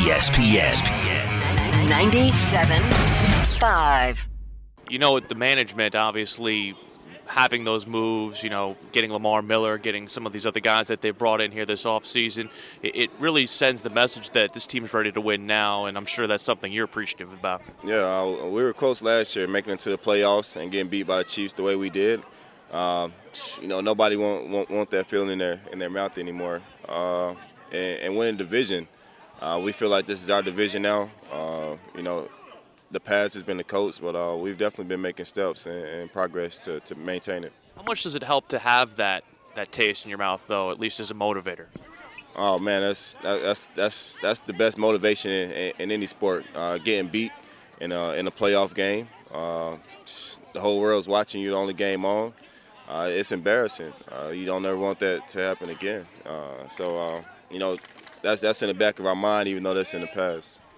ESPN 97.5. You know, with the management, obviously, having those moves, you know, getting Lamar Miller, getting some of these other guys that they brought in here this offseason, it really sends the message that this team's ready to win now, and I'm sure that's something you're appreciative about. Yeah, we were close last year, making it to the playoffs and getting beat by the Chiefs the way we did. You know, nobody want that feeling in their mouth anymore. And winning division, we feel like this is our division now. You know, the past has been the coach, but we've definitely been making steps and progress to maintain it. How much does it help to have that taste in your mouth, though, at least as a motivator? Oh man, that's the best motivation in any sport. Getting beat in a playoff game, the whole world's watching you. The only game on. It's embarrassing. You don't ever want that to happen again. So you know, that's in the back of our mind, even though that's in the past.